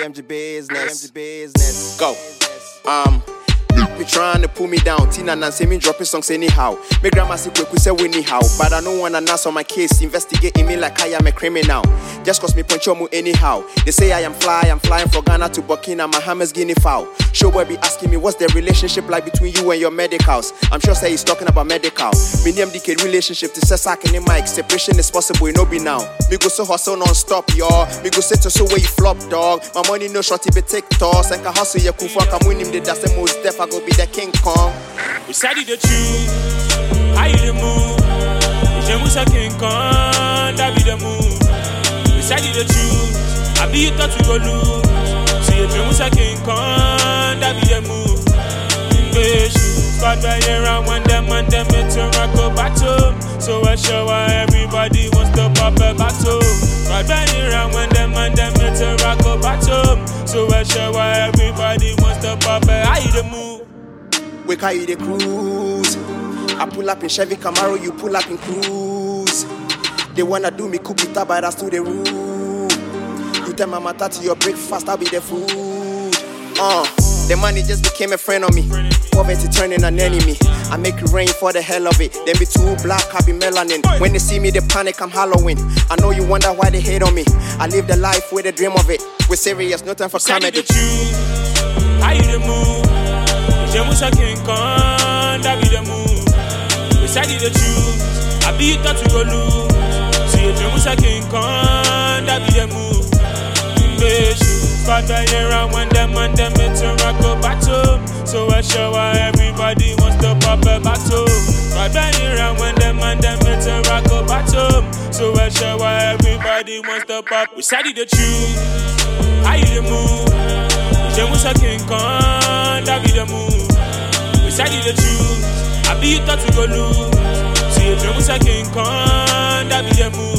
AMG business. Go. Be trying to pull me down. Tina and say me dropping songs anyhow. My grandma say we say we anyhow. But I don't wanna answer my case. Investigating me like I am a criminal. Just cause me punch you anyhow. They say I'm flying from Ghana to Burkina, Bahamas, Guinea fowl. Showboy be asking me what's the relationship like between you and your medicals. I'm sure say he's talking about medical. Me name DK relationship to say sacking in mic. Separation is possible, it no be now. Me go so hustle non-stop, y'all. Me go say to so where you flop, dog. My money no shorty be take toss. And can hustle ya kufa come win him the that's the most deaf I go be the King Kong. We said it the truth. How you the move? Je was a King Kong. That be the move. We said it the truth. I be you thought we go lose. See if you was a King Kong. That be the move. But right around when them it's a rock a battle. So I show why everybody wants to pop a battle. But right around when them it's a rock a battle. So I show why everybody wants to pop a I the move. We carry the cruise. I pull up in Chevy Camaro, you pull up in Cruise. They wanna do me cookie tab, but that's to the rule. You tell my mata to your breakfast, I'll be the food. The money just became a friend of me. Poverty turning an enemy. I make it rain for the hell of it. Then be too black, I be melanin. When they see me, they panic, I'm Halloween. I know you wonder why they hate on me. I live the life with a dream of it. We're serious, no time for comedy. How you the move? Je was a King Kong, that be the move. We said it the truth. I be you thought we go lose. See if you was a King Kong, that be the move. But right around when them it's a rock a battle. So I show why everybody wants to pop a battle. But right around when them it's a rock a battle. So I show why everybody wants to pop. We said it the truth. How you the move? Je was a King Kong, that be the move. We said it the truth. I be you thought we go lose. See if you was a King Kong, that be the move.